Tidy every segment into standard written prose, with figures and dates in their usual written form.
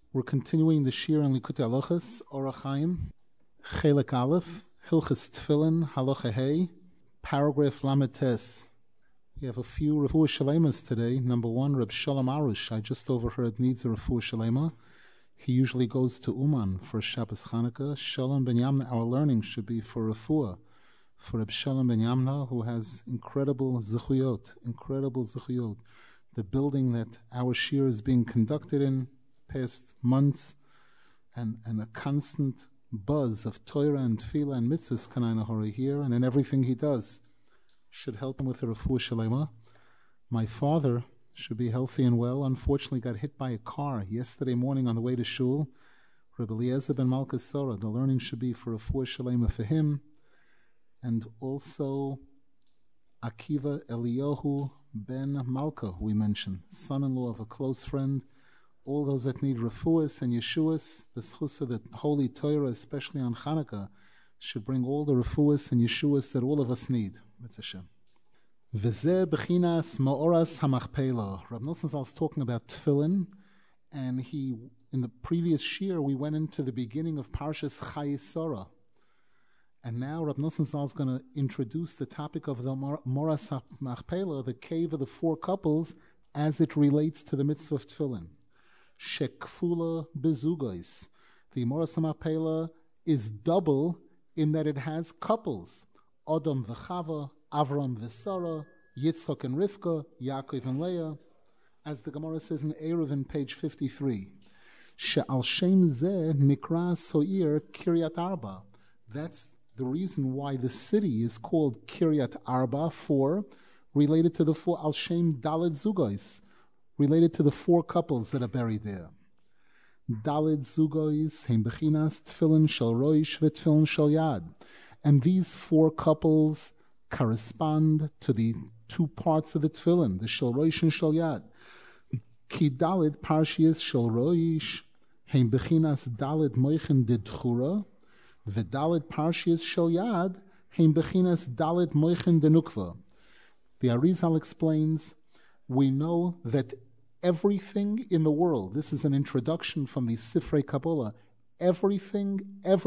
We're continuing the Shir in Likutei Halachos, Orach Chaim, Chelek Aleph, Hilchos Tefillin, Halacha Hey, paragraph Lamed Tes. We have a few Refuah Shalemas today. Number one, Reb Shalom Arush, I just overheard, needs a Refuah Shalema. He usually goes to Uman for Shabbos Chanukah. Shalom Ben Yamna, our learning should be for Refuah, for Reb Shalom Ben Yamna, who has incredible zichuyot. The building that our Shir is being conducted in past months, and a constant buzz of Torah and Tefillah and Mitzvahs Kanai Nahori here, and in everything he does, should help him with the Refuah Shalema. My father should be healthy and well. Unfortunately, got hit by a car yesterday morning on the way to shul. Rebbe Eliezer ben Malka Sora, the learning should be for Refuah Shalema for him, and also Akiva Eliyahu ben Malka, we mentioned, son-in-law of a close friend. All those that need refuahs and yeshuas, the schus of the Holy Torah, especially on Chanukah, should bring all the refuahs and yeshuas that all of us need. Mitzvah Hashem. V'zeh b'chinas ma'oras hamachpelah. Rav Nosson Zal is talking about tefillin, and in the previous shir, we went into the beginning of Parshas Chayei Sarah. And now Rav Nosson Zal is going to introduce the topic of the Moras HaMachpelah, the cave of the four couples, as it relates to the mitzvah of tefillin. Shekfula bezugos. The Moras HaMachpelah is double in that it has couples. Adam v'Chava, Avram v'Sara, Yitzchak and Rivka, Yaakov and Leah, as the Gemara says in Erev in page 53. She'al shem zeh nikra so'ir Kiryat Arba. That's the reason why the city is called Kiryat Arba, related to the four al shem Daled Zugos, related to the four couples that are buried there. Daled Zugos heim bechinas tefillin shel roish v'tefillin shel yad. And these four couples correspond to the two parts of the tefillin, the shel roish and shel yad. Ki Daled Parshias shel roish heim bechinas Daled moichen de d'chura, v'Daled Parshias shel yad heim bechinas Daled moichen de nukva. The Arizal explains, we know that everything in the world, this is an introduction from the Sifrei Kabbalah, everything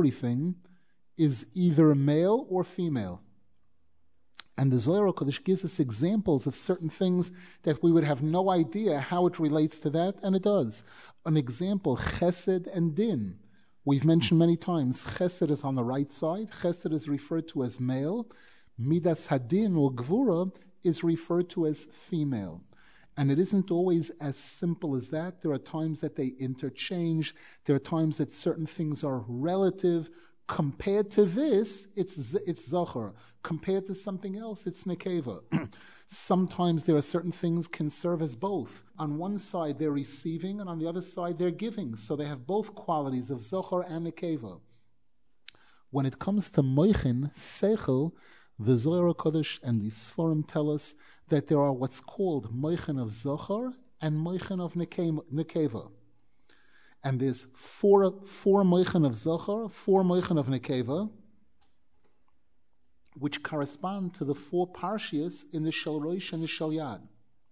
is either male or female. And the Zohar HaKadosh gives us examples of certain things that we would have no idea how it relates to that, and it does. An example, Chesed and Din. We've mentioned many times, Chesed is on the right side, Chesed is referred to as male, Midas Hadin or Gvura is referred to as female. And it isn't always as simple as that. There are times that they interchange. There are times that certain things are relative. Compared to this, it's Zachar. Compared to something else, it's Nekeva. Sometimes there are certain things can serve as both. On one side, they're receiving, and on the other side, they're giving. So they have both qualities of Zachar and Nekeva. When it comes to Moichin, Seichel, the Zohar HaKadosh and the Sforim tell us that there are what's called Moichin of Zachar and Moichin of Nekeva. And there's four Moichin of Zachar, 4 Moichin of Nekeva, which correspond to the 4 Parshias in the Shel Roish and the Shel Yad.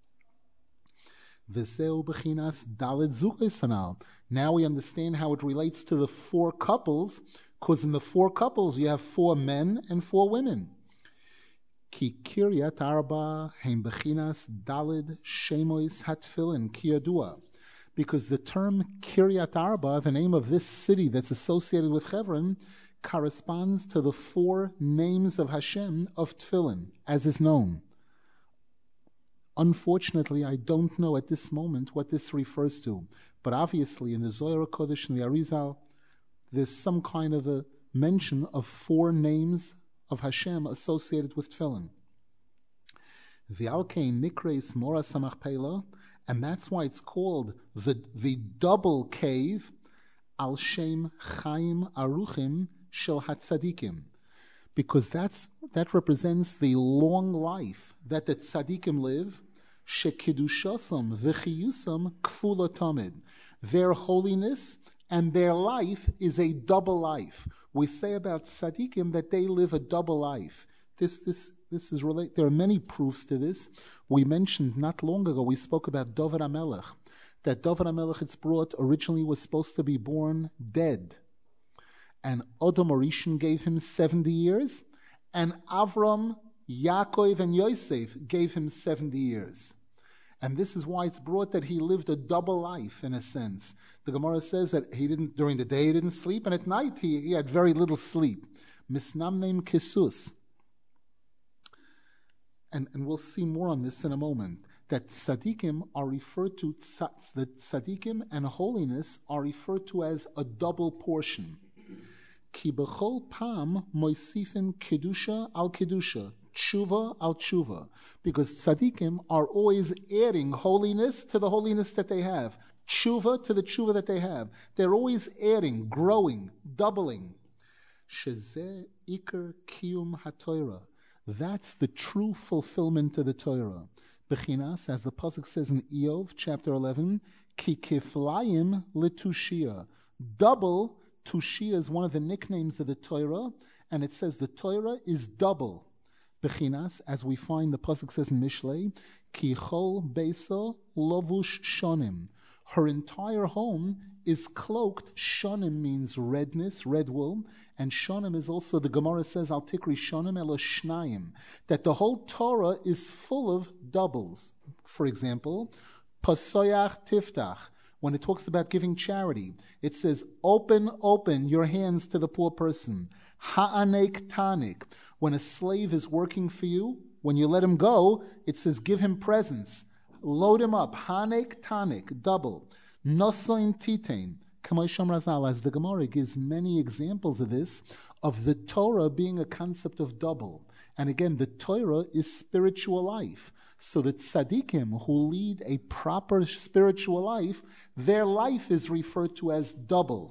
V'zeu b'chinas Daled Zugos anal. Now we understand how it relates to the 4 couples, because in the 4 couples you have 4 men and 4 women. Ki Kiryat Arba heim bechinas Daled Shemois Hatfilin Kiyadua. Because the term Kiryat Arba, the name of this city that's associated with Hebron, corresponds to the 4 names of Hashem of Tefillin, as is known. Unfortunately, I don't know at this moment what this refers to. But obviously, in the Zohar HaKadosh and the Arizal, there's some kind of a mention of 4 names of Hashem associated with Tefillin. V'alkein nikreis Moras HaMachpelah, and that's why it's called the double cave, al shem Chaim Aruchim shel Hatzadikim, because that represents the long life that the tzadikim live. Shekidushasam v'chiyusam kfula tamid. Their holiness and their life is a double life. We say about tzaddikim that they live a double life. This is related. There are many proofs to this. We mentioned not long ago, we spoke about Dovid HaMelech, that David HaMelech, it's brought, originally was supposed to be born dead. And Odom Orishan gave him 70 years, and Avram, Yaakov, and Yosef gave him 70 years. And this is why it's brought that he lived a double life, in a sense. The Gemara says that during the day he didn't sleep, and at night he had very little sleep. Misnamneim Kisus. And we'll see more on this in a moment. That tzaddikim are referred to, that tzaddikim and holiness are referred to as a double portion. Ki b'chol pam moisifim kedusha al kedusha, tshuva al tshuva. Because tzaddikim are always adding holiness to the holiness that they have, tshuva to the tshuva that they have. They're always adding, growing, doubling. Shezeh iker kiyum haTorah. That's the true fulfillment of the Torah. Bechinas, as the pasuk says in Eov, chapter 11, ki kiflayim letushia. Double, tushia is one of the nicknames of the Torah, and it says the Torah is double. Bechinas, as we find the pasuk says in Mishlei, ki chol beisa lovush shonim. Her entire home is cloaked. Shonim means redness, red wool, and shonim is also, the Gemara says, al tikri shonim elo shnayim, that the whole Torah is full of doubles. For example, pasoyach tiftach, when it talks about giving charity, it says, open your hands to the poor person. Ha'anek tanik, when a slave is working for you, when you let him go, it says, give him presents. Load him up. Hanek tanik, double. Nosoin titain. Kamosham Razal, as the Gemara gives many examples of this, of the Torah being a concept of double. And again, the Torah is spiritual life. So the tzaddikim who lead a proper spiritual life, their life is referred to as double.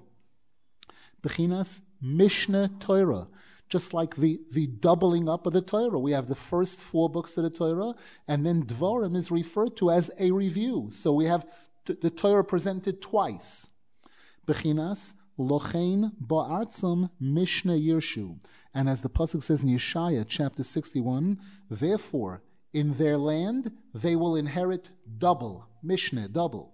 Bechinas Mishnah Torah. Just like the doubling up of the Torah. We have the first 4 books of the Torah, and then Dvarim is referred to as a review. So we have the Torah presented twice. Bechinas Lochein Ba'artzam Mishnah Yirshu. And as the pasuk says in Yeshaya, chapter 61, therefore, in their land, they will inherit double. Mishnah, double.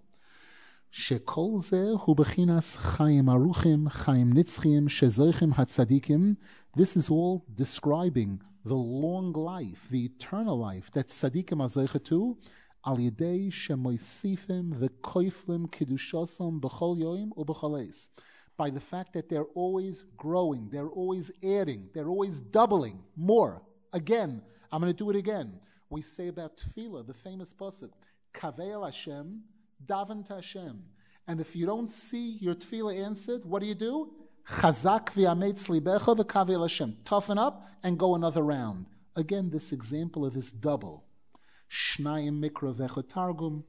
Shekol zeh hu bechinas chayim aruchim, chayim nitzchim, shezoichim hatzadikim. This is all describing the long life, the eternal life that tzadikim are zoicha to, al yedei shemoisifim v'koiflim kiddushosam b'chol yoim u'b'chol eis. By the fact that they're always growing, they're always adding, they're always doubling more. Again, I'm going to do it again. We say about tefillah, the famous pasuk, Kaveil Hashem, daven to Hashem. And if you don't see your tefillah answered, what do? Chazak v'yametz libecha v'kaveil Hashem. Toughen up and go another round. Again, this example of this double. Shnayim mikra v'echo targum.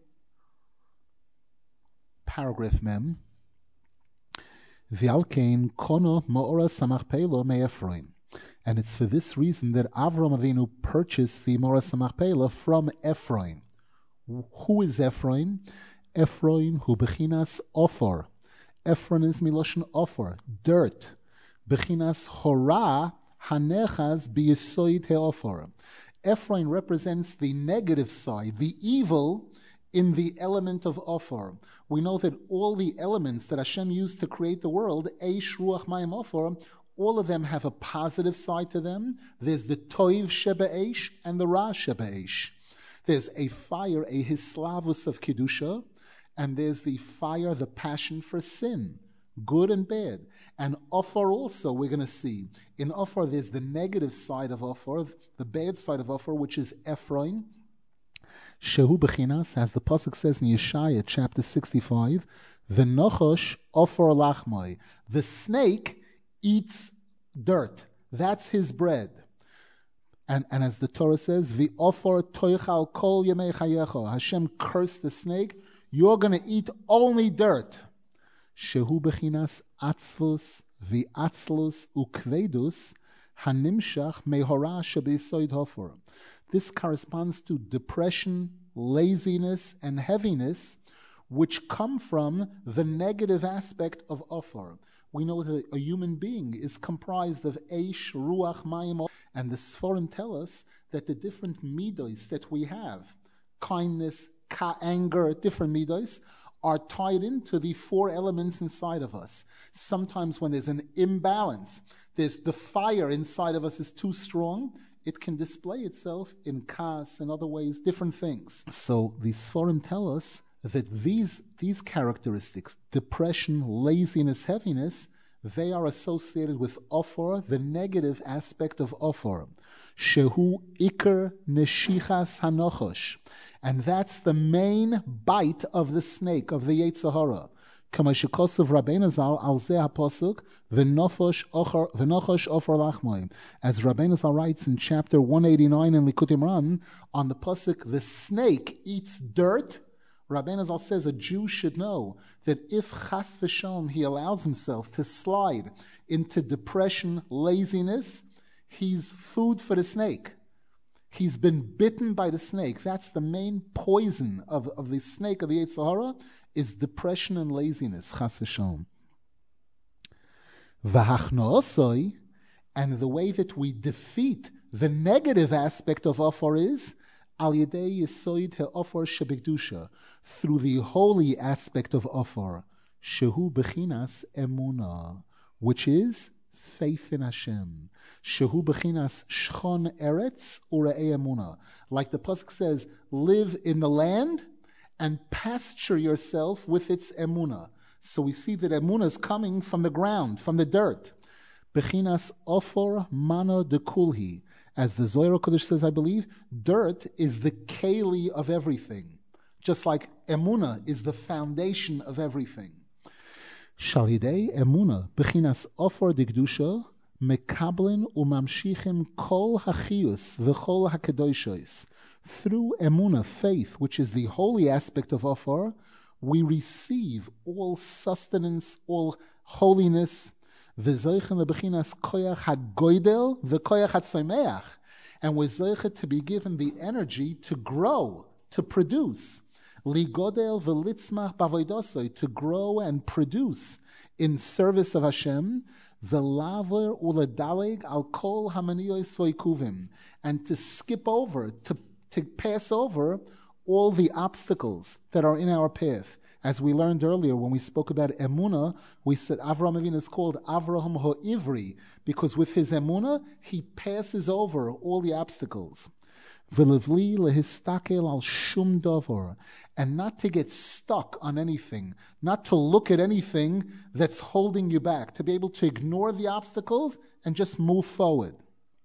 Paragraph mem. V'alkein kono ma'ora samach pelo me'Ephraim. And it's for this reason that Avram Avinu purchased the Mora Samach Pela from Ephraim. Who is Ephraim? Ephraim hu bechinas ofor. Ephraim is miloshen ofor, dirt. Bechinas hora hanechas biyisoid heofor. Ephraim represents the negative side, the evil in the element of ofor. We know that all the elements that Hashem used to create the world, eish, ruach, mayim, ofor, all of them have a positive side to them. There's the toiv shebe'esh and the ra shebe'esh. There's a fire, a hislavus of kedusha, and there's the fire, the passion for sin, good and bad. And Ophar also, we're going to see. In Ophar, there's the negative side of Ophar, the bad side of Ophar, which is Ephraim. Shehu bechinas, as the pasuk says in Yeshaya, chapter 65, V'nochosh Ophar lachmai. The snake eats dirt. That's his bread. And as the Torah says, V'ofor toichal kol yemei chayecha. Hashem cursed the snake. You're going to eat only dirt. Shehu bechinas atzvus v'atzlus ukvedus hanimshach mehora shebesoid hofor. This corresponds to depression, laziness, and heaviness, which come from the negative aspect of Ophar. We know that a human being is comprised of Eish, Ruach, Mayim, and the Sforim tell us that the different midos that we have, kindness, anger, different midos, are tied into the four elements inside of us. Sometimes when there's an imbalance, there's the fire inside of us is too strong, it can display itself in kas and other ways, different things. So the Sforim tell us that these characteristics, depression, laziness, heaviness, they are associated with Ophor, the negative aspect of Ophor. Shehu Iker Neshichas Hanochosh. And that's the main bite of the snake, of the Yetzer Hara. Kamashikosov Rabbeinu Zal al Zeh HaPosuk V'nochosh Ophor Lachmoi. As Rabbeinu Zal writes in chapter 189 in Likutei Moharan, on the Posuk, the snake eats dirt. Rabbeinu Zal says a Jew should know that if chas v'shalom he allows himself to slide into depression, laziness, he's food for the snake. He's been bitten by the snake. That's the main poison of the snake of the Yetzer Hara, is depression and laziness, chas v'shalom. V'hachnoosoi, and the way that we defeat the negative aspect of Ophor is al yedei yisoid he'ophor shebekdusha, through the holy aspect of Ophor, shehu bechinas emuna, which is faith in Hashem. Shehu bechinas shchon eretz ure'ei emuna. Like the pasuk says, live in the land and pasture yourself with its emuna. So we see that emuna is coming from the ground, from the dirt. Bechinas Ophor mano de kulhi. As the Zohar Kodesh says, I believe, dirt is the keli of everything. Just like emuna is the foundation of everything. Shalidei emuna, bechinas Ophor dikdusha, mekablin umamshichim kol hachius v'chol hakedoshos. Through emuna, faith, which is the holy aspect of Ophor, we receive all sustenance, all holiness, v'zoichen lebechinas koyach hagoydel v'koyach hatzomeach, and we're zoichet to be given the energy to grow, to produce. Ligodel v'litzmach bavoidosoi, to grow and produce in service of Hashem. V'laver uledaleg al kol hamaniyos v'ikuvim, and to skip over, to pass over all the obstacles that are in our path. As we learned earlier when we spoke about Emunah, we said Avraham Avinu is called Avraham Ha'ivri, because with his Emunah, he passes over all the obstacles. V'levli lehistakel al shum davar, and not to get stuck on anything, not to look at anything that's holding you back, to be able to ignore the obstacles and just move forward.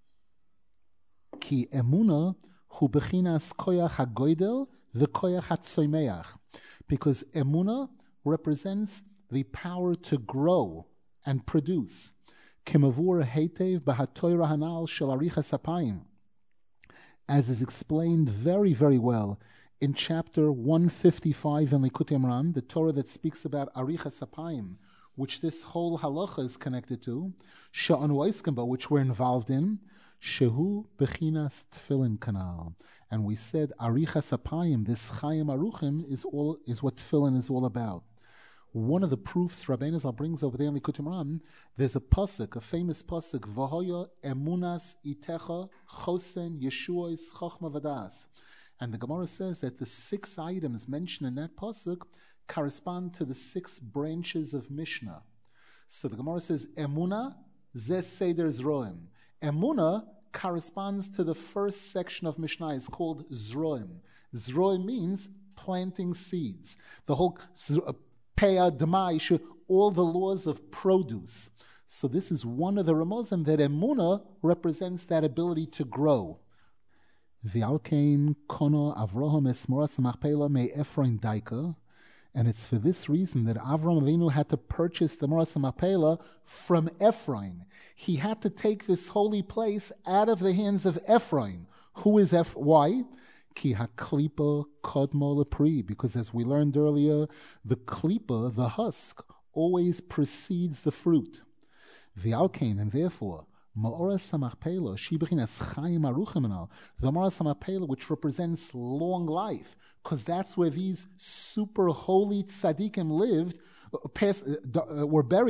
Ki Emunah hu bechinas koyach hagoydel v'koyach hatzomeach. Because Emunah represents the power to grow and produce. Kemavur heitev b'hatoira hanal shel arichas apayim, as is explained very, very well in chapter 155 in Likutei Moharan, the Torah that speaks about arichas apayim, which this whole halacha is connected to, she'anu oiskem ba, which we're involved in, shehu bechinas tefillin kanal. And we said arichas apayim, this chayim aruchim, is what tefillin is all about. One of the proofs Rabbeinu Zal brings over there in Likutei Moharan, there's a pasuk, a famous pasuk, v'hoya emunas itecha chosen yeshuos chochma v'das. And the Gemara says that the 6 items mentioned in that pasuk correspond to the 6 branches of Mishnah. So the Gemara says, emuna zeh seder zroim. Emuna corresponds to the first section of Mishnah. It's called Zroim. Zroim means planting seeds. The whole Peah, Demai, all the laws of produce. So this is one of the Ramozim that Emunah represents that ability to grow. V'alkein kono Avraham es moras machpelah me Ephraim daika. And it's for this reason that Avraham Avinu had to purchase the Moras Machpelah from Ephraim. He had to take this holy place out of the hands of Ephraim. Who is why? Ki haklipa kodmo lepri. Because as we learned earlier, the klipa, the husk, always precedes the fruit. V'alkein, and therefore, Ma'oras HaMachpelah, Shibechinas Chayim Aruchim Anal, the Ma'oras HaMachpelah, which represents long life, because that's where these super holy tzaddikim lived, were buried,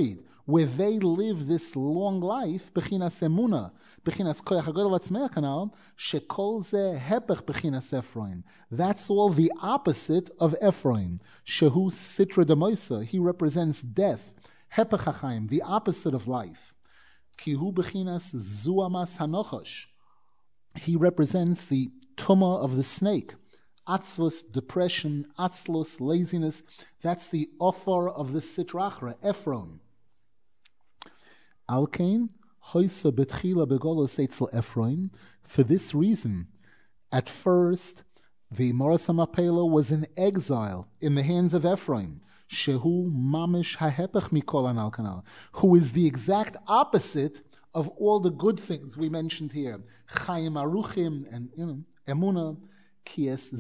where they live this long life, bechinas emuna, bechinas koyach hagadol atzmeach kanal, shekol ze hepech bechinas Ephraim. That's all the opposite of Ephraim. Shehu sitra demoisa, he represents death. Hepech hachayim, the opposite of life. Kihu bechinas zuamas hanochash, he represents the tumah of the snake. Atzvus, depression, atzlus, laziness. That's the offer of the sitrachra, Ephron. Alkein, hoisa betchila begolos eitzel Ephraim. For this reason, at first, the Moras HaMapela was in exile in the hands of Ephraim. Shehu mamish hahepech mikol anal kanal, who is the exact opposite of all the good things we mentioned here. Chaim aruchim and emuna. Because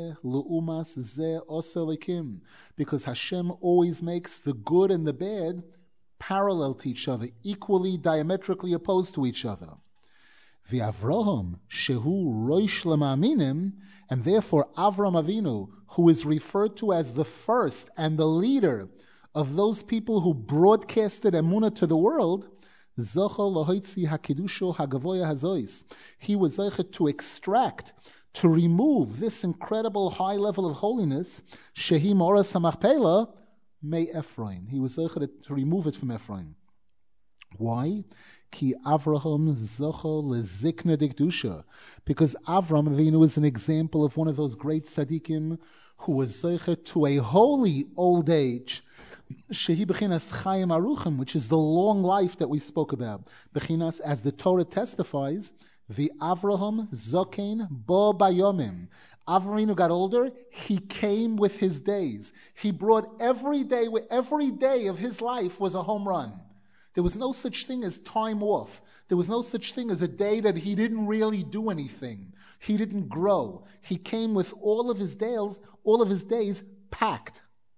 Hashem always makes the good and the bad parallel to each other, equally, diametrically opposed to each other. V'Avraham shehu roish lema'aminim, and therefore Avram Avinu, who is referred to as the first and the leader of those people who broadcasted emunah to the world, zochol lahoitzi hakidusho hagavoya hazois, he was zeichet to extract, to remove this incredible high level of holiness, Shehi Moras HaMachpelah, may Ephraim. He was to remove it from Ephraim. Why? Ki Avraham zocho lezikna dekdusha. Because Avram Avinu is an example of one of those great tzaddikim who was zeichet to a holy old age. Shehi bechinas chayim aruchim, which is the long life that we spoke about. Bechinas, as the Torah testifies, the Avraham Zokein Bo Bayomim. Avraham got older, he came with his days. He brought every day of his life was a home run. There was no such thing as time off. There was no such thing as a day that he didn't really do anything. He didn't grow. He came with all of his days packed.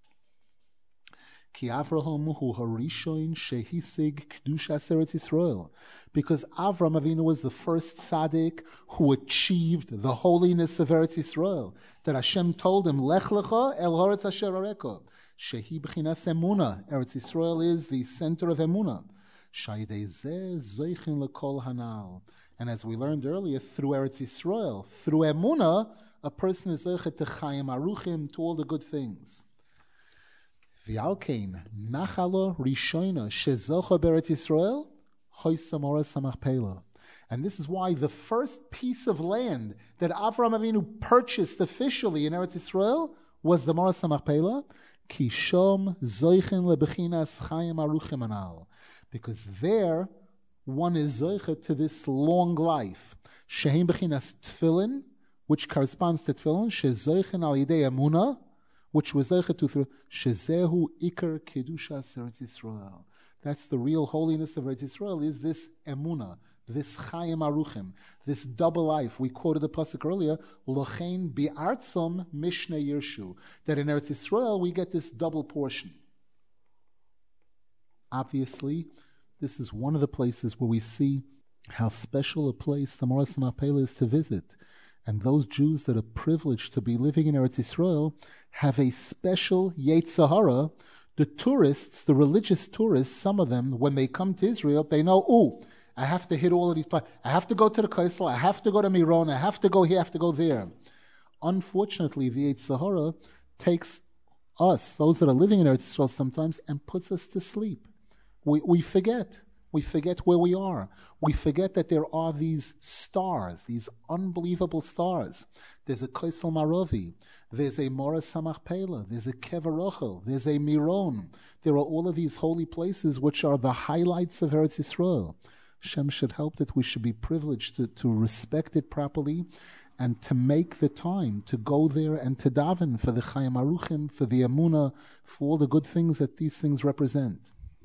Ki Avraham hu harishon shehisig kedushas Eretz Yisrael, because Avram Avinu was the first tzaddik who achieved the holiness of Eretz Yisrael. That Hashem told him, Lech lecha el haaretz asher areka, shehi b'chinas emuna. Eretz Yisrael is the center of emuna. Shayidei zeh zoichin lekol hanal. And as we learned earlier, through Eretz Yisrael, through emuna, a person is zeichet to chayim aruchim, to all the good things. V'alkein nachalo rishoina shezocha beretz Yisrael hoisa moras hamachpelah. And this is why the first piece of land that Avram Avinu purchased officially in Eretz Yisrael was the moras hamachpelah. Ki shom zoichen lebechinas chayim aruchim anal, because there one is zoichet to this long life. Shehem bechinas tefillin, which corresponds to tefillin, shezoichen al yidei emunah, which was zeichet to through shezehu ikar kedushas Eretz Yisrael. That's the real holiness of Eretz Yisrael, is this emuna, this chayim aruchim, this double life. We quoted the pasuk earlier, lochein bi'artzom mishne yirshu, that in Eretz Yisrael we get this double portion. Obviously, this is one of the places where we see how special a place the Moras HaMapela is to visit. And those Jews that are privileged to be living in Eretz Yisrael have a special Yetzer Hara. The tourists, the religious tourists, some of them, when they come to Israel, they know, I have to hit all of these places. I have to go to the Kaisel, I have to go to Miron, I have to go here, I have to go there. Unfortunately, the Yetzer Hara takes us, those that are living in Eretz Yisrael sometimes, and puts us to sleep. We forget. We forget where we are. We forget that there are these stars, these unbelievable stars. There's a Kaisel Maravi, there's a Moras HaMachpelah, there's a Kever Rochel, there's a Miron. There are all of these holy places which are the highlights of Eretz Yisrael. Hashem should help that we should be privileged to respect it properly and to make the time to go there and to daven for the Chayim Aruchim, for the Emunah, for all the good things that these things represent.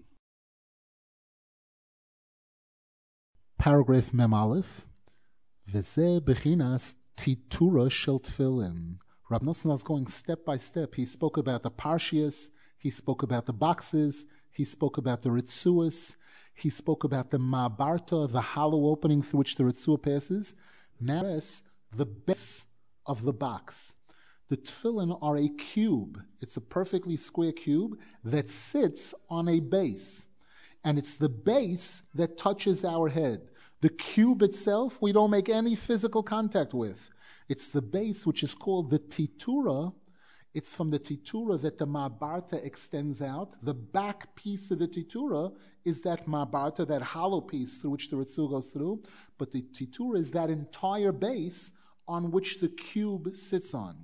Paragraph Mem Aleph, V'zeh bechinas titura shel tefillin. Rab Nosson is going step by step. He spoke about the parshias, he spoke about the boxes, he spoke about the ritzuas, he spoke about the ma'abarta, the hollow opening through which the ritzua passes. Now it's the base of the box. The tefillin are a cube. It's a perfectly square cube that sits on a base. And it's the base that touches our head. The cube itself, we don't make any physical contact with. It's the base, which is called the titura. It's from the titura that the ma'abarta extends out. The back piece of the titura is that ma'abarta, that hollow piece through which the ritzu goes through. But the titura is that entire base on which the cube sits on.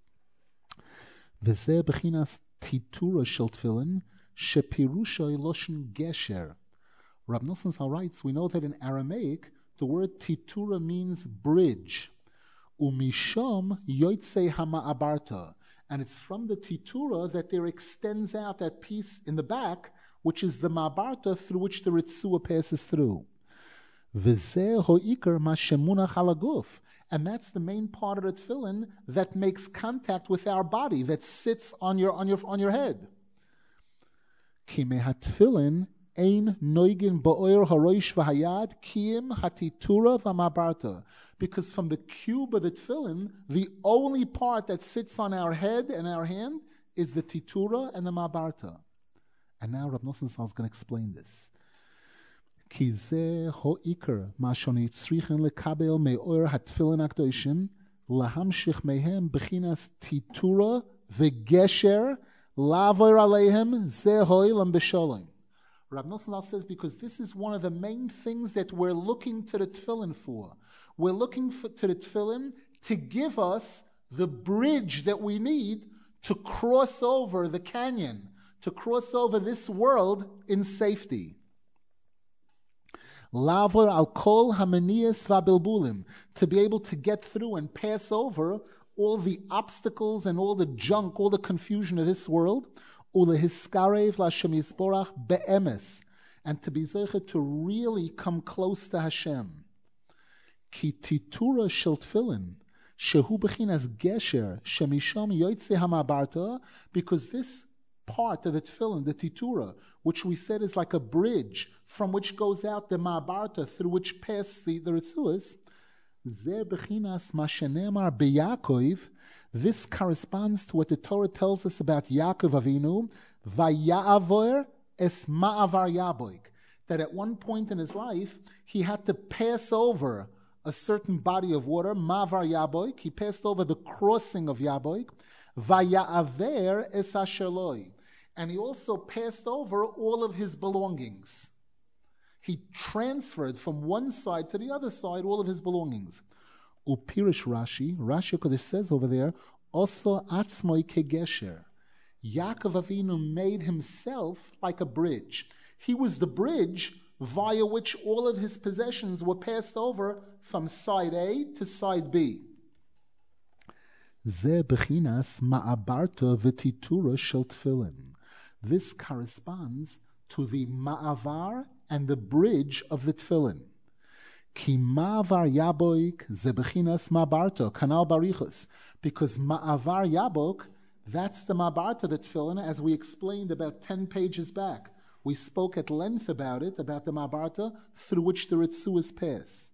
V'zeh b'chinas titura shel tefillin shepirusha loshen gesher. Rab Nosson Zal writes, we know that in Aramaic, the word titura means bridge. Umisham yotzei hama'abarta. And it's from the titura that there extends out that piece in the back, which is the ma'abarta through which the ritzua passes through. V'zeh ho'ikar ma'shemunach ala guf. And that's the main part of the tefillin that makes contact with our body, that sits on your head. Ki mehatefillin ein noigin ba'oir haroish v'hayad kiyim hatitura v'ma'abarta. Because from the cube of the tefillin, the only part that sits on our head and our hand is the titura and the ma'abarta. And now Rab Nosson Zal is going to explain this. Ki zeh ho'ikar ma shoni tzrichen lekabel me'or hatefillin akdoshim lahamshich mehem b'chinas titura v'gesher la'avoir aleihem zeh ho'ilam b'sholem. Rab Nosson Zal says, because this is one of the main things that we're looking to the tefillin for. We're looking to the tefillin to give us the bridge that we need to cross over the canyon, to cross over this world in safety. Lavor al kol hamanias vabilbulim, to be able to get through and pass over all the obstacles and all the junk, all the confusion of this world. Ulehiskarev lashem yisborach be'emes, and to be zeicha to really come close to Hashem. Ki titura shel tefillin shehu b'chinas gesher shemisham yotzei hama'abarta, because this part of the tefillin, the titura, which we said is like a bridge from which goes out the ma'abarta through which pass the ritzuas, zeh b'chinas ma shenemar beYaakov. This corresponds to what the Torah tells us about Yaakov Avinu, vaya'avor es ma'avar yaboik, that at one point in his life he had to pass over a certain body of water, ma'avar yaboik. He passed over the crossing of Yaboik, vaya'aver es asherloi, and he also passed over all of his belongings. He transferred from one side to the other side all of his belongings. Upirish Rashi Kodesh says over there, also atzmoi kegesher. Yaakov Avinu made himself like a bridge. He was the bridge via which all of his possessions were passed over from side A to side B. Ze bechinas ma'abarta v'titura shel tefillin. This corresponds to the ma'avar and the bridge of the tefillin. Ki ma'avar yaboik ze bechinas ma'abarta kanal barichus, because ma'avar yabok, that's the ma'abarta, the tefillin, as we explained about 10 pages back. We spoke at length about it, about the ma'abarta through which the ritzuas pass.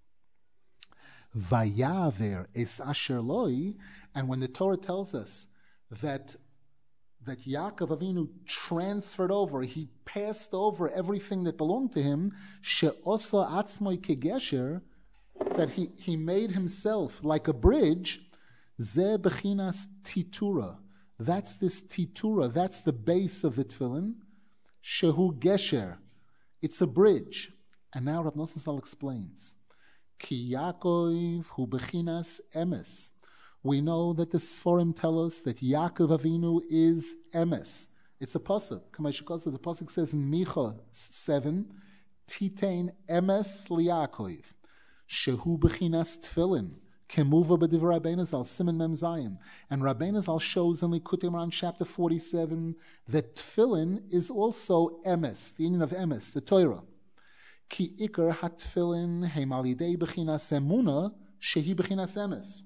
Vayaver es asher loi, and when the Torah tells us that Yaakov Avinu transferred over, he passed over everything that belonged to him, she'osa atzmoi kegesher, that he made himself like a bridge, ze bechinas titura. That's this titura, that's the base of the tefillin, shehu gesher. It's a bridge. And now Rab Nosson Zal explains, ki Yaakov hu bechinas emes. We know that the Sforim tell us that Yaakov Avinu is emes. It's a pasuk. The pasuk says in Micha 7, Titein emes liYaakov, shehu bechinas tefillin, kemuva b'divrei Rabbeinu Zal, Siman Mem Zayin. And Rabbeinu Zal shows in Likutei Moharan chapter 47 that tefillin is also emes, the union of emes, the Torah. Ki ikar hatefillin heim alidei bechinas emuna, shehi bechinas emes.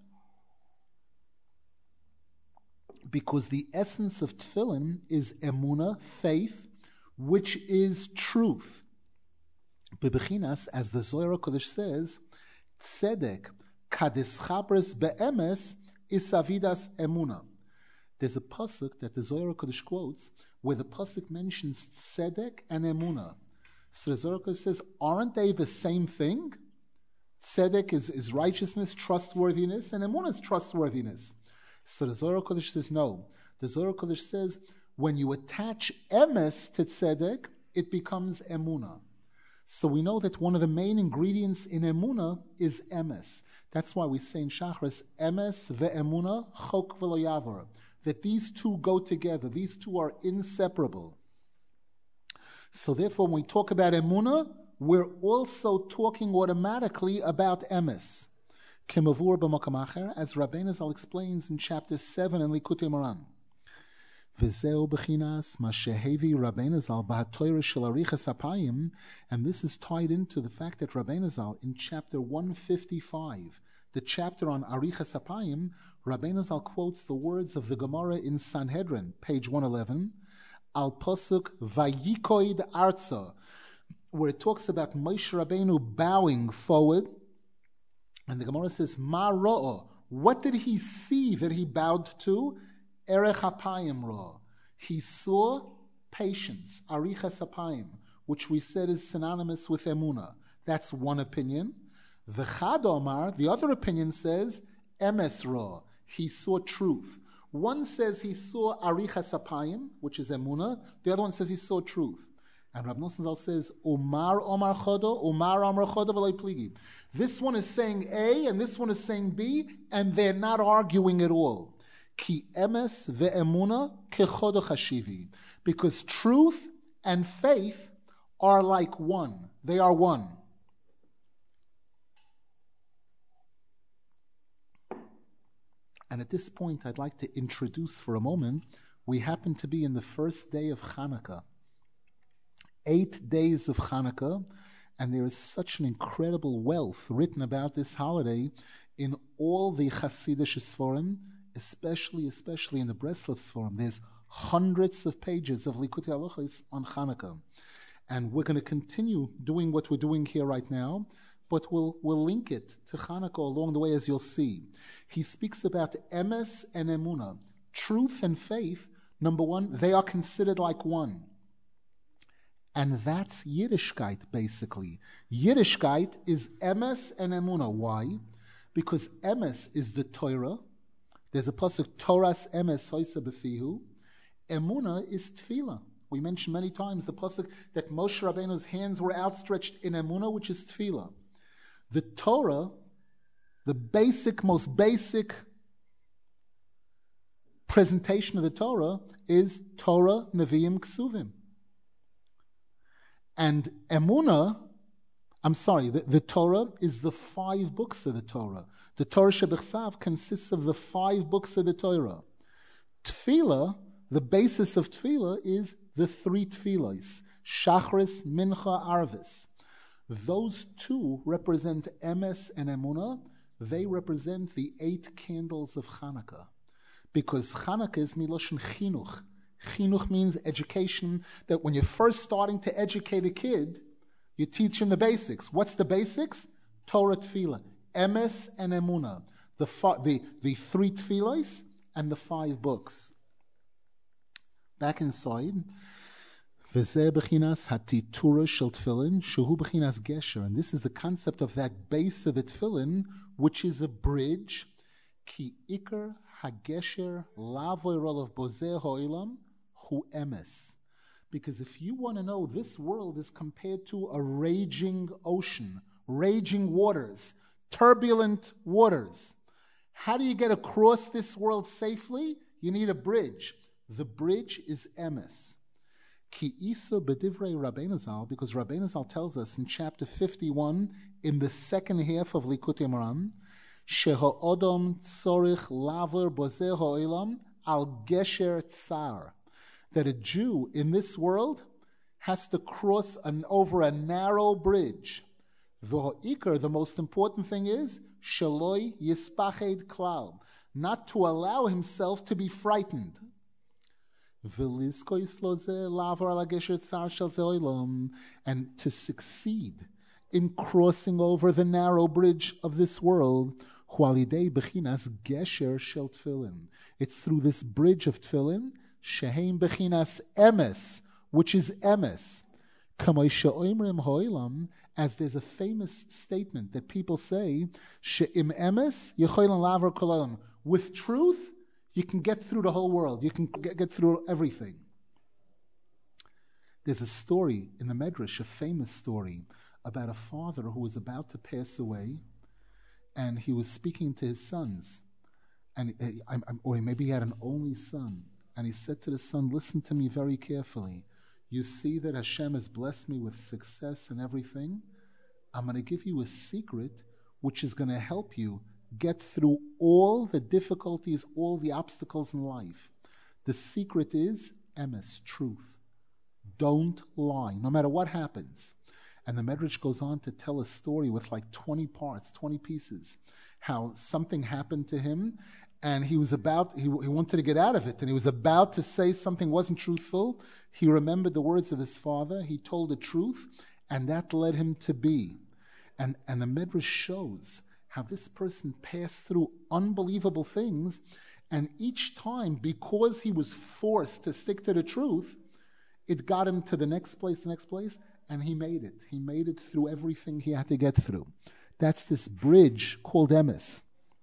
Because the essence of tefillin is emuna, faith, which is truth. Bebechinas, as the Zohar Kodesh says, tzedek kadeschabres be'emes is avidas emuna. There's a pasuk that the Zohar Kodesh quotes where the pasuk mentions tzedek and emunah. So the Zohar Kodesh says, aren't they the same thing? Tzedek is righteousness, trustworthiness, and emunah is trustworthiness. So the Zohar Kodesh says no. The Zohar Kodesh says when you attach emes to tzedek, it becomes emunah. So we know that one of the main ingredients in emunah is emes. That's why we say in Shachris, emes ve'emunah chok v'lo yavar. That these two go together. These two are inseparable. So therefore, when we talk about emunah, we're also talking automatically about emes. Kemavur b'makam acher, as Rabbeinu Zal explains in chapter 7 in Likutei Moharan. V'zeu b'chinas ma shehevi Rabbeinu Zal b'hatoira shel arichas apayim, and this is tied into the fact that Rabbeinu Zal in chapter 155, the chapter on arichas apayim, Rabbeinu Zal quotes the words of the Gemara in Sanhedrin, page 111, al pasuk vayikoid arza, where it talks about Moshe Rabbeinu bowing forward, and the Gemara says, ma ro'o, what did he see that he bowed to? Erech hapayim ra. He saw patience, arichas hapayim, which we said is synonymous with emunah. That's one opinion. V'chad omar, the other opinion says, emes ra. He saw truth. One says he saw arichas hapayim, which is emunah. The other one says he saw truth. And Rav Nosson Zal says, Umar Omar Chodo, Umar Omar Chodo v'loi pligi. This one is saying A, and this one is saying B, and they're not arguing at all. Ki emes ve'emuna kechodo chashivi. Because truth and faith are like one. They are one. And at this point, I'd like to introduce for a moment, we happen to be in the first day of Hanukkah. 8 days of Hanukkah, and there is such an incredible wealth written about this holiday in all the Hasidic Sforim, especially in the Breslov Sforim. There's hundreds of pages of Likutei Halachos on Hanukkah. And we're going to continue doing what we're doing here right now, but we'll link it to Hanukkah along the way, as you'll see. He speaks about emes and emunah. Truth and faith, number one, they are considered like one. And that's Yiddishkeit, basically. Yiddishkeit is emes and emunah. Why? Because emes is the Torah. There's a pasuk, Torah's emes hoisa b'fihu. Emunah is tefillah. We mentioned many times the pasuk that Moshe Rabbeinu's hands were outstretched in emunah, which is tefillah. The Torah, the most basic presentation of the Torah is Torah, Nevi'im, Ksuvim. And emunah, the Torah is the 5 books of the Torah. The Torah Shebechsav consists of the 5 books of the Torah. Tefillah, the basis of Tefillah is the 3 Tefillos, Shachris, Mincha, Arvis. Those 2 represent emes and emunah. They represent the 8 candles of Hanukkah. Because Hanukkah is miloshen chinuch. Chinuch means education, that when you're first starting to educate a kid, you teach him the basics. What's the basics? Torah, Tefillah, emes and emunah. The 3 Tefillos and the 5 books. Back inside, V'zeh b'chinas hatitura shel tefillin, shehu b'chinas gesher. And this is the concept of that base of the tefillin, which is a bridge. Ki ikar hagesher lavoy rolav bozeh ho'ilam hu emes. Because if you want to know, this world is compared to a raging ocean, raging waters, turbulent waters. How do you get across this world safely? You need a bridge. The bridge is emes. Ki isa b'divrei Rabbeinu Zal, because Rabbeinu Zal tells us in chapter 51, in the second half of Likutei Moharan, sheho odom tzorich laver bozeh ha'olam al gesher tsar, that a Jew in this world has to cross over a narrow bridge. V'ha'ikar, the most important thing is shaloi yispached klal, not to allow himself to be frightened. And to succeed in crossing over the narrow bridge of this world, Hualidei bechinas gesher shel tefillin. It's through this bridge of tefillin, sheheim bechinas emes, which is emes. Kamei she'oimrim ho'ilam, as there's a famous statement that people say, she'im emes yecholim lavar kol olam. With truth, you can get through the whole world. You can get through everything. There's a story in the Medrash, a famous story, about a father who was about to pass away, and he was speaking to his sons, and or maybe he had an only son, and he said to the son, listen to me very carefully. You see that Hashem has blessed me with success and everything? I'm going to give you a secret which is going to help you get through all the difficulties, all the obstacles in life. The secret is emes, truth. Don't lie, no matter what happens. And the Medrash goes on to tell a story with like 20 parts, 20 pieces, how something happened to him, and he wanted to get out of it, and he was about to say something wasn't truthful. He remembered the words of his father, he told the truth, and that led him to be. And the Medrash shows how this person passed through unbelievable things, and each time, because he was forced to stick to the truth, it got him to the next place, and he made it. He made it through everything he had to get through. That's this bridge called emes.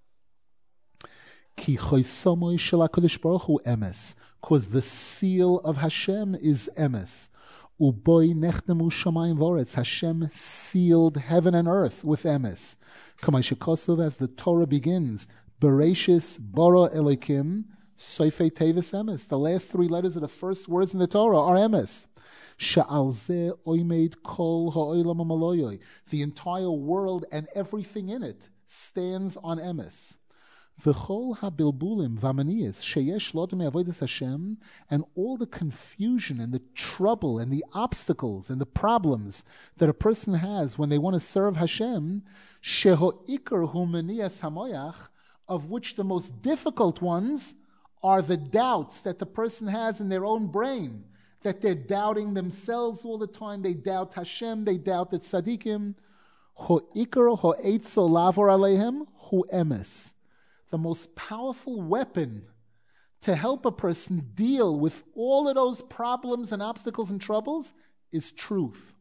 Ki choisomoy shel HaKadosh Baruch Hu emes, because the seal of Hashem is emes. Uboy nechdemu shamayim v'oretz. Hashem sealed heaven and earth with emes. Kamay shekosov, as the Torah begins, Bereshis bara Elokim, Soifei Tevis emes. The last three letters of the first words in the Torah are emes. Sha'al zeh oimed kol ha'olam ha'maloyoi. The entire world and everything in it stands on emes. V'chol ha'bilbulim v'amaniyas sheyesh lo me'avodas Hashem, and all the confusion and the trouble and the obstacles and the problems that a person has when they want to serve Hashem, sheho ikar hu maniyas hamoyach, of which the most difficult ones are the doubts that the person has in their own brain, that they're doubting themselves all the time. They doubt Hashem, they doubt the tzaddikim. Ho'ikar ho'etzo lavor alehem hu emes. The most powerful weapon to help a person deal with all of those problems and obstacles and troubles is truth.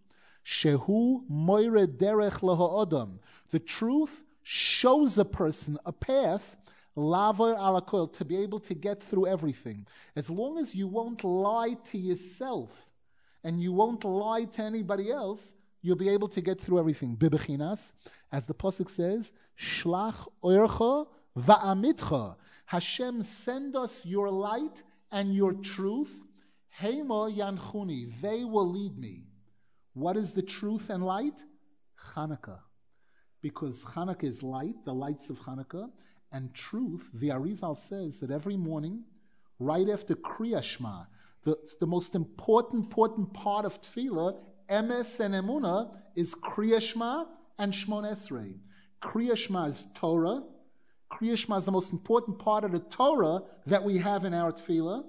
Shehu moire derech laha'odam. The truth shows a person a path, lavor alakol, to be able to get through everything. As long as you won't lie to yourself and you won't lie to anybody else, you'll be able to get through everything. Bibechinas, as the pasuk says, shlach oircha va'amitcha. Hashem, send us your light and your truth. Heima yanchuni, they will lead me. What is the truth and light? Chanukah. Because Chanukah is light, the lights of Chanukah, and truth. The Arizal says that every morning, right after Kriya Shema, the most important part of Tefillah, Emes and Emunah, is Kriya Shema and Shmon Esrei. Kriya Shema is Torah. Kriya Shema is the most important part of the Torah that we have in our Tefillah.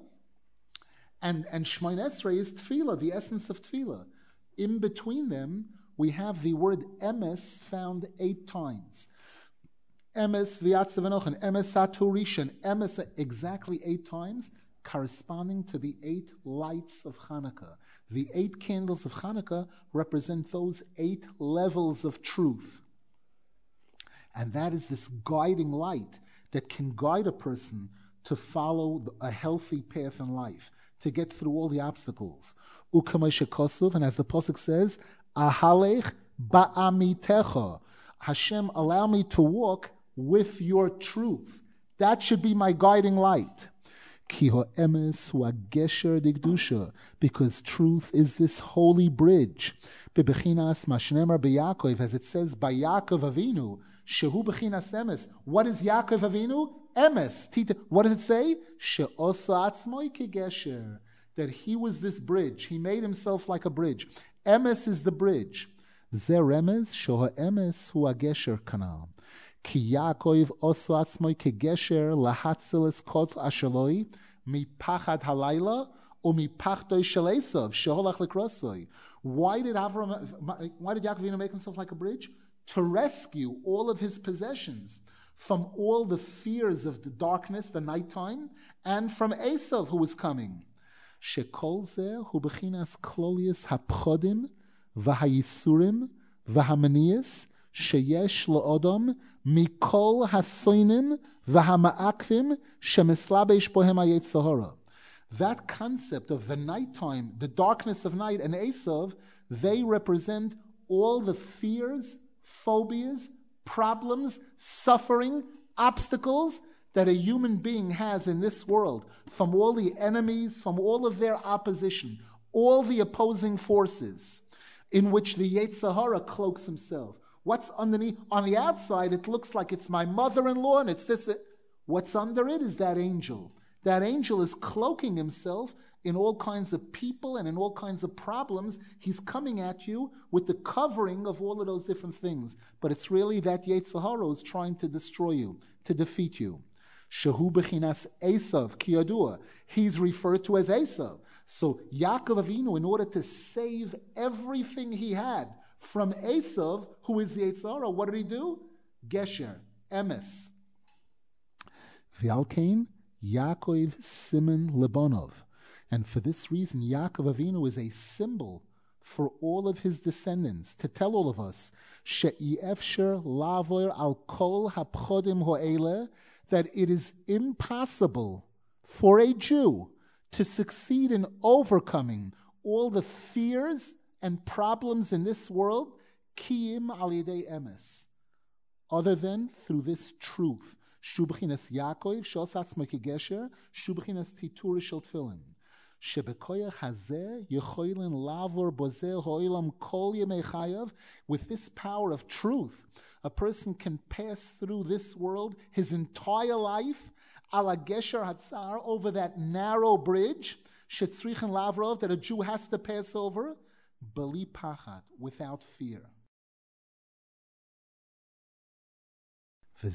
And Shmon Esrei is Tefillah, the essence of Tefillah. In between them, we have the word Emes found 8 times. Emes v'yatzav Emes saturishan, Emes exactly 8 times, corresponding to the 8 lights of Chanukah. The 8 candles of Chanukah represent those 8 levels of truth. And that is this guiding light that can guide a person to follow a healthy path in life, to get through all the obstacles. Ukamesha Kosov, and as the pasuk says, Ahalech ba'amitecha. Hashem, allow me to walk with your truth. That should be my guiding light. Ki ha'emes hu ha'gesher digdusha, because truth is this holy bridge. Bebechinas mashnemer beYaakov, as it says by Yaakov Avinu, shehu bechinas emes. What is Yaakov Avinu? Emes. What does it say? She'osa atzmoi kegesher. That he was this bridge. He made himself like a bridge. Emes is the bridge. Ze remez sheho emes hu ha'gesher kanal. Ki Yaakov oso atzmoi kegesher lahatzilis kot asheloi mi pachad halayla or mi pachtoi shel Esav sheholach lekrosoi. Why did Yaakov Avinu make himself like a bridge? To rescue all of his possessions from all the fears of the darkness, the nighttime, and from Esav who was coming. Shekol zeh hu bechinas klolius hapchodim v'hayisurim v'hamanias sheyesh la'odom mikol hasoinim v'hama'akvim shemislabesh bohem hayetzer hara. That concept of the nighttime, the darkness of night, and Esav, they represent all the fears, phobias, problems, suffering, obstacles that a human being has in this world, from all the enemies, from all of their opposition, all the opposing forces in which the Yetzer Hara cloaks himself. What's underneath? On the outside, it looks like it's my mother-in-law and it's this. What's under it is that angel. That angel is cloaking himself in all kinds of people and in all kinds of problems. He's coming at you with the covering of all of those different things. But it's really that Yetzer Hara is trying to destroy you, to defeat you. Shehu bechinas Esav kiyadua. He's referred to as Esav. So Yaakov Avinu, in order to save everything he had from Esav, who is the Yetzer Hara, what did he do? Gesher, emes. V'alkein Yaakov Simen Lebonov. And for this reason, Yaakov Avinu is a symbol for all of his descendants, to tell all of us, she'efsher lavor al kol hapchodim ho'ele, that it is impossible for a Jew to succeed in overcoming all the fears and problems in this world, kiyim al yedei emes, other than through this truth. Shubchinas Yaakov, Shosatz Mekigesher, Shubchinas Titur Shel Tfilin. Shebekoyach Hazeh, Yechoilin Lavor Bozeh Hoilam Kol Yemei Chayav. With this power of truth, a person can pass through this world his entire life, ala Gesher Hatzar, over that narrow bridge, Shetzrichen Lavrov, that a Jew has to pass over, Beli Pachat, without fear. And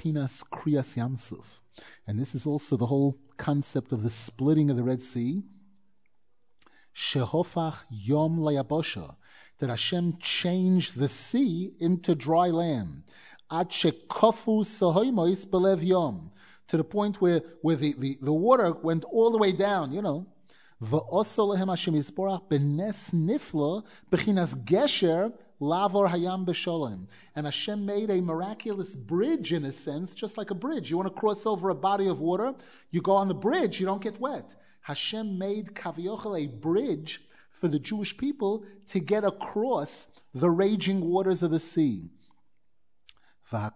this is also the whole concept of the splitting of the Red Sea. Shehofach Yom Layabosha, that Hashem changed the sea into dry land. Ad shekofu sahoimois belev yom, to the point where the water went all the way down, V'oso lehem Hashem yisborach benes nifla bechinas gesher lavor hayam b'sholem. And Hashem made a miraculous bridge, in a sense, just like a bridge. You want to cross over a body of water, you go on the bridge, you don't get wet. Hashem made Kaviochel a bridge for the Jewish people to get across the raging waters of the sea. And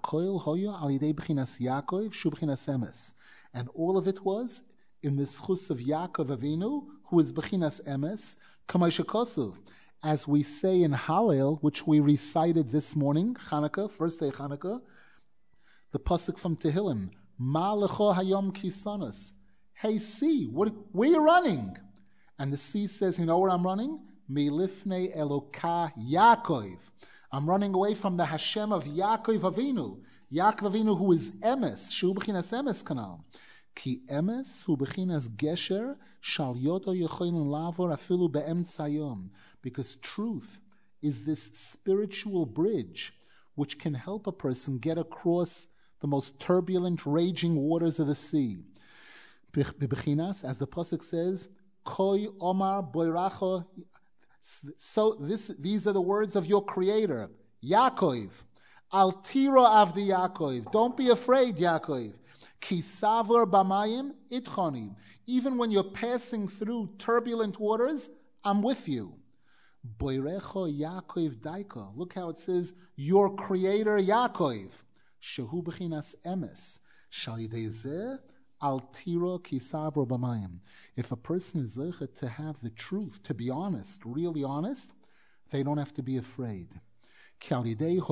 all of it was in the schus of Yaakov Avinu, who is Bechinas Emes, Kamei Shekosov. As we say in Hallel, which we recited this morning, Chanukah, first day Chanukah, the pasuk from Tehillim, Ma lecho hayom kisanos. Hey sea, where are you running? And the sea says, you know where I'm running? Milifnei Elokah Yaakov. I'm running away from the Hashem of Yaakov Avinu. Yaakov Avinu, who is Emes, Shu Bechinas Emes Kanal. Ki Emes hu Bechinas Gesher shal yoto yechoyin lavor afilu be'emtza yom. Because truth is this spiritual bridge which can help a person get across the most turbulent, raging waters of the sea. Bechinas, as the pasuk says, Koi Omar Boiracho. So these are the words of your Creator, Yaakov. Al tiro avdi Yaakov. Don't be afraid, Yaakov. Ki savor bamayim itchoni. Even when you're passing through turbulent waters, I'm with you. Boirecho Yaakov daika. Look how it says, your Creator Yaakov. Shehu bechinas emes. Shal yidei zeh al tiro ki savor bamayim. If a person is zeichet to have the truth, to be honest, really honest, they don't have to be afraid. Because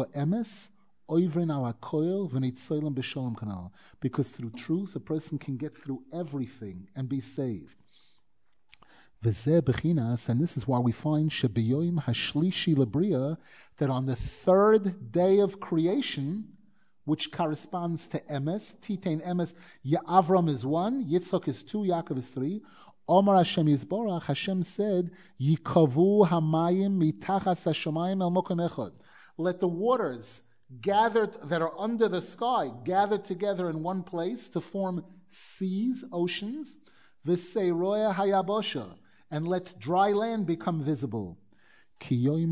through truth, a person can get through everything and be saved. And this is why we find that on the third day of creation, which corresponds to Emes, Titain Emes, Avram is 1, Yitzchak is 2, Yaakov is 3. Omar Hashem Yisborach, Hashem said, Yikavu hamayim mitachas hashamayim el mokom echad. Let the waters gathered that are under the sky, gathered together in one place to form seas, oceans, v'seiroya hayabosha, and let dry land become visible. Because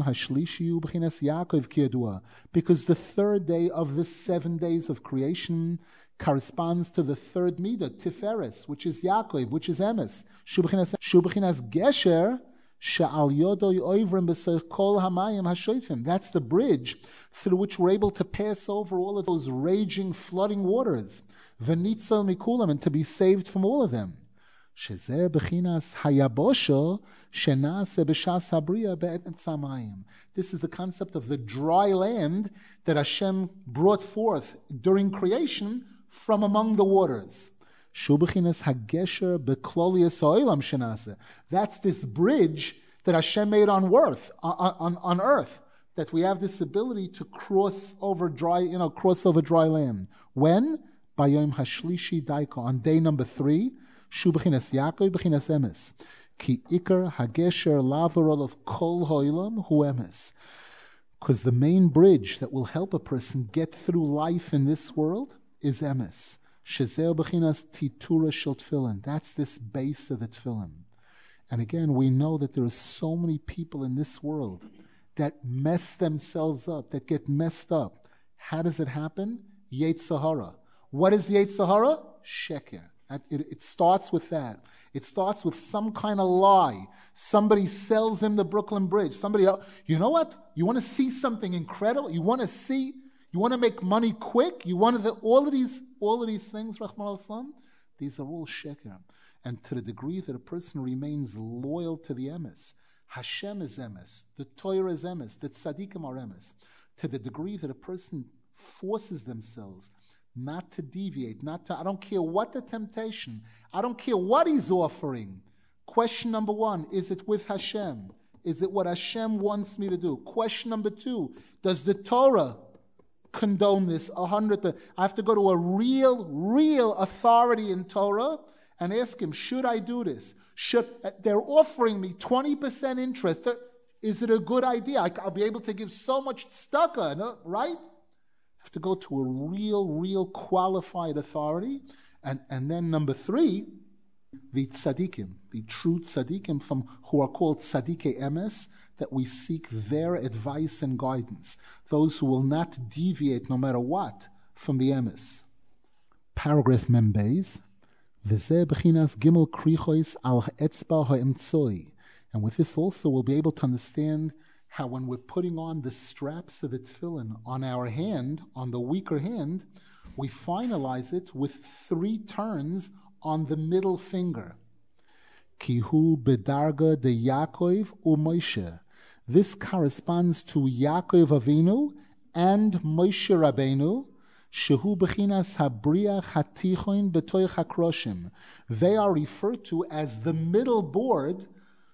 the third day of the 7 days of creation corresponds to the third midah, Tiferes, which is Yaakov, which is Emes. Shubachinas Gesher, Sha'al Yodoi Oivrim B'Seich Kol Hamayim HaShoifim. That's the bridge through which we're able to pass over all of those raging, flooding waters. V'nitzal Mikulam, and to be saved from all of them. Shezeh B'chinas Hayabosho Shenase B'Shas Habriya Be'etnet Samayim. This is the concept of the dry land that Hashem brought forth during creation from among the waters. Shubachinas Hagesher B'Klolius Ha'olam Shenase. That's this bridge that Hashem made on earth, that we have this ability to cross over dry land. When? Bayom Hashlishi Daiko, on day number 3. Shubachinas Yaakov B'chinas Emes. Ki Iker Hagesher Lavarol of Kol Hoilam Hu Emes. Because the main bridge that will help a person get through life in this world is Emes. Shezeo B'chinas Titura Shel Tefillin. That's this base of the Tefillin. And again, we know that there are so many people in this world that mess themselves up, that get messed up. How does it happen? Yetzer hara. What is the Yetzer hara? Sheker. It starts with that. It starts with some kind of lie. Somebody sells him the Brooklyn Bridge. Somebody else, you know what? You want to see something incredible? You want to make money quick? All of these things, Rahman al-Sam, these are all sheker. And to the degree that a person remains loyal to the emes, Hashem is emes, the Torah is emes, the tzaddikim are emes. To the degree that a person forces themselves not to deviate, I don't care what the temptation, I don't care what he's offering. Question number 1, is it with Hashem? Is it what Hashem wants me to do? Question number 2, does the Torah condone this 100%? I have to go to a real authority in Torah and ask him, should I do this? They're offering me 20% interest. Is it a good idea? I'll be able to give so much tzedakah, right? Have to go to a real qualified authority. And then number 3, the tzaddikim, the true tzaddikim who are called tzaddikei emes, that we seek their advice and guidance. Those who will not deviate no matter what from the emes. Paragraph Membeis. V'zeh b'chinas gimel krichois al ha'etzba ha'emtzoi. And with this also we'll be able to understand how when we're putting on the straps of the tefillin on our hand, on the weaker hand, we finalize it with 3 turns on the middle finger. Kihu bedarga de Yaakov u Moshe. This corresponds to Yaakov Avinu and Moshe Rabbeinu. Shehu b'chinas habriach hatichoin b'toich hakroshim. They are referred to as the middle board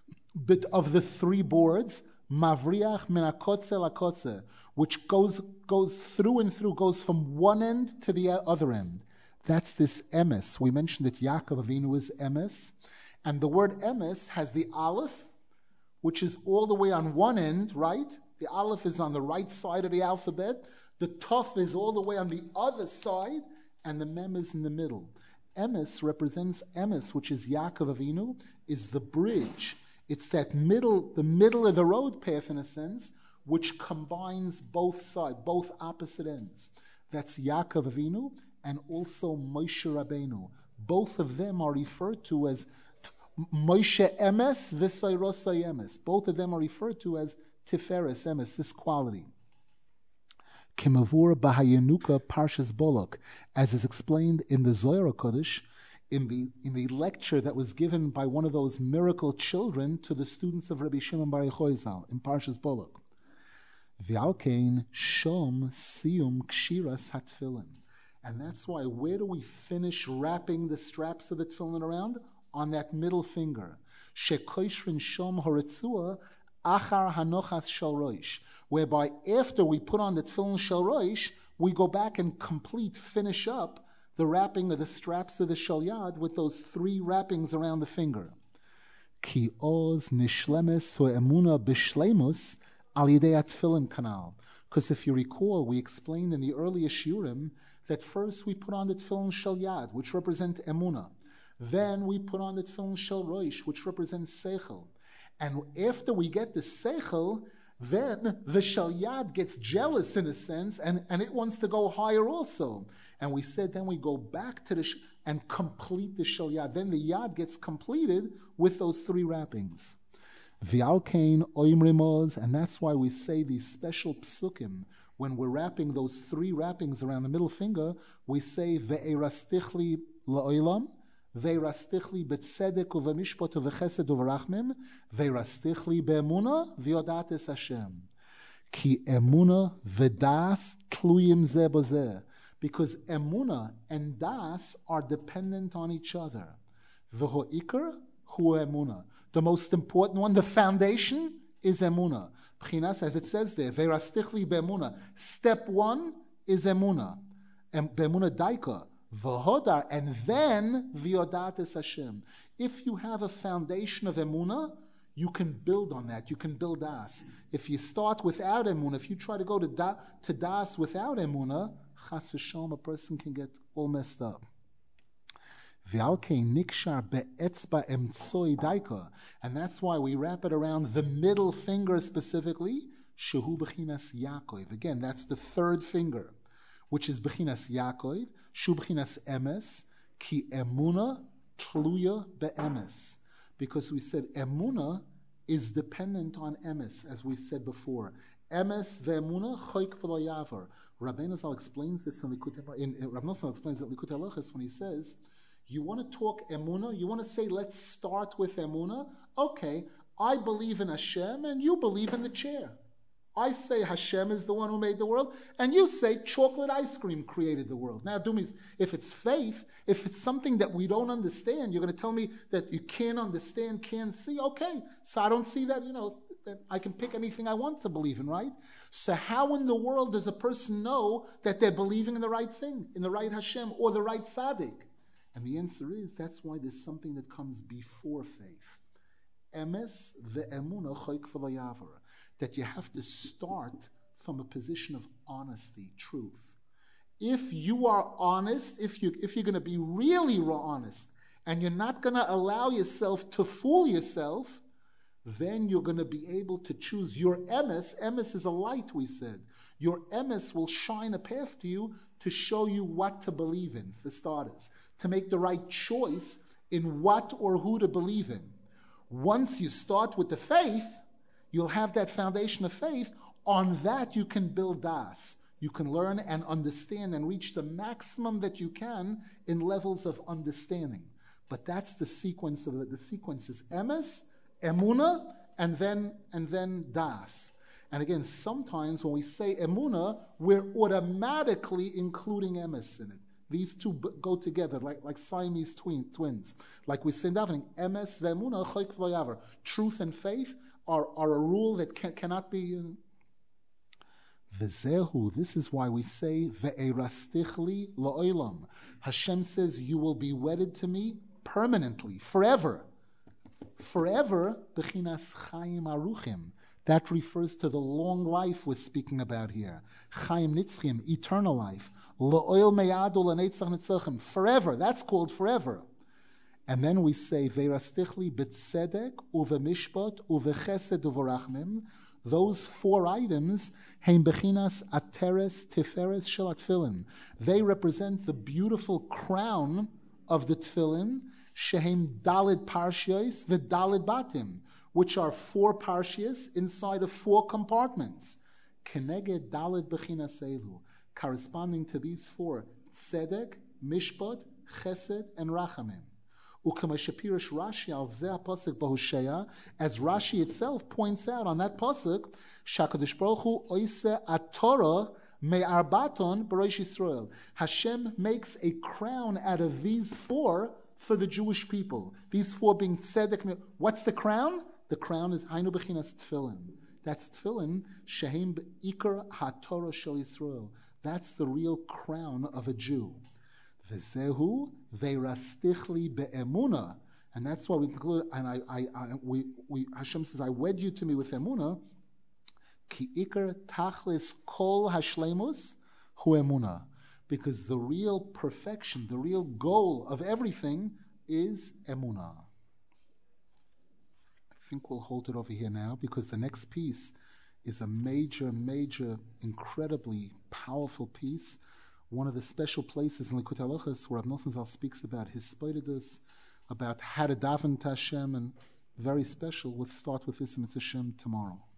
of the 3 boards, Mavriach min hakotze lakotze, which goes through and through, goes from one end to the other end. That's this emes. We mentioned that Yaakov Avinu is emes, and the word emes has the aleph, which is all the way on one end, right? The aleph is on the right side of the alphabet. The tuf is all the way on the other side, and the mem is in the middle. Emes represents emes, which is Yaakov Avinu, is the bridge. It's that the middle of the road path, in a sense, which combines both sides, both opposite ends. That's Yaakov Avinu and also Moshe Rabbeinu. Both of them are referred to as Moshe Emes v'Sairosai Emes. Both of them are referred to as Tiferes Emes, this quality. Kemavur Bahayanuka Parshas Bolok, as is explained in the Zohar HaKodesh, in the lecture that was given by one of those miracle children to the students of Rabbi Shimon Bar Yochai Zal in Parshas Bolok. V'alkein shom siyum kshiras hatfilin. And that's why, where do we finish wrapping the straps of the tefillin around? On that middle finger. Shekoishrin shom horitzua achar hanochas shel roish. Whereby after we put on the tefillin shel roish, we go back and finish up the wrapping of the straps of the shel yad with those 3 wrappings around the finger. Ki oz nishlemes ho'emuna b'shleimus al yidei atfilin kanal. Because if you recall, we explained in the earlier shiurim that first we put on the tefillin shel yad, which represent emunah. Then we put on the tefillin shel roish, which represents seichel. And after we get the seichel, then the shel yad gets jealous in a sense, and it wants to go higher also. And we said then we go back to and complete the shel yad. Then the yad gets completed with those three wrappings. V'alkein oimrimoz, and that's why we say these special psukim when we're wrapping those three wrappings around the middle finger. We say ve'erastichli la'olam, ve'erastichli betzedek u'v'mishpot u'v'chesed u'v'rachmim, ve'erastichli be'emuna v'yodat es Hashem. Ki emuna v'das tluyim ze b'zeh. Because emuna and das are dependent on each other. V'ho'ikar hu emuna. The most important one, the foundation, is emuna. B'chinas, as it says there, ve'erastichli be'emuna. Step one is emuna. Be'emuna daika. V'hodar, and then v'yodat es Hashem. If you have a foundation of emuna, you can build on that. You can build das. If you start without emuna, if you try to go to das without emuna, chas v'shalom, a person can get all messed up. And that's why we wrap it around the middle finger specifically. Shehu b'chinas Yaakov. Again, that's the third finger, which is b'chinas Yaakov. Shu b'chinas emes. Ki emuna tluya be'emes. Because we said emuna is dependent on emes, as we said before. Emes ve'emuna choik v'lo yavar. Rabbeinu Zal explains this in Rabbeinu Zal explains it in Likutei Halachos when he says, you want to talk emuna? You want to say, let's start with emuna? Okay, I believe in Hashem and you believe in the chair. I say Hashem is the one who made the world, and you say chocolate ice cream created the world. Now, do me, if it's faith, if it's something that we don't understand, you're going to tell me that you can't understand, can't see. Okay, so I don't see that, that I can pick anything I want to believe in, right? So how in the world does a person know that they're believing in the right thing, in the right Hashem or the right tzaddik? And the answer is, that's why there's something that comes before faith. Emes ve'emuna choik v'lo yavar. That you have to start from a position of honesty, truth. If you are honest, if you're going to be really honest, and you're not going to allow yourself to fool yourself, then you're going to be able to choose your emes. Emes is a light, we said. Your emes will shine a path to you to show you what to believe in, for starters, to make the right choice in what or who to believe in. Once you start with the faith, you'll have that foundation of faith. On that, you can build das. You can learn and understand and reach the maximum that you can in levels of understanding. But that's the sequence of it. The sequence is emes, emuna, and then das. And again, sometimes when we say emuna, we're automatically including emes in it. These two go together like Siamese twins. Like we say in davening, emes ve'emuna choik v'lo yavar. Truth and faith are a rule that cannot be. V'zehu, this is why we say ve'erastichli la'olam. Hashem says, you will be wedded to me permanently, forever. Forever, b'chinas chayim aruchim. That refers to the long life we're speaking about here. Chayim nitzchim, eternal life. La'oil meyadu la'netzach nitzachim, forever. That's called forever. And then we say, ve'erastichli b'tzedek uve'mishpat uve'chesed uve'rachmim. Those four items, heim bechinas ateres tiferes shel tefillin. They represent the beautiful crown of the tefillin, shehem dalid parshios v'dalid batim, which are four parshias inside of four compartments. Keneged dalid bechinas elu, corresponding to these four, tzedek, mishpat, chesed, and rachamim. Ukemashapirish Rashi al zeh pasuk b'Hosea, as Rashi itself points out on that pasuk, Shakadosh Baruch Hu oise atorah me'arbaton b'Rosh Yisrael. Hashem makes a crown out of these four for the Jewish people. These four being tzedek. What's the crown? The crown is hainu b'chinas tefillin. That's tefillin shehem be'ikar haTorah shel Yisrael. That's the real crown of a Jew. V'zehu ve'rastichli be'emuna, and that's why we conclude. And Hashem says, "I wed you to me with emuna." Ki ikar tachlis kol hashlemus hu emunah. Because the real perfection, the real goal of everything is emunah. I think we'll hold it over here now, because the next piece is a major, incredibly powerful piece. One of the special places in Likutei Halachos where Rav Nosson Zal speaks about his spoidedus, about how to daven to Hashem, and very special. We'll start with this in Mitzvah Shem tomorrow.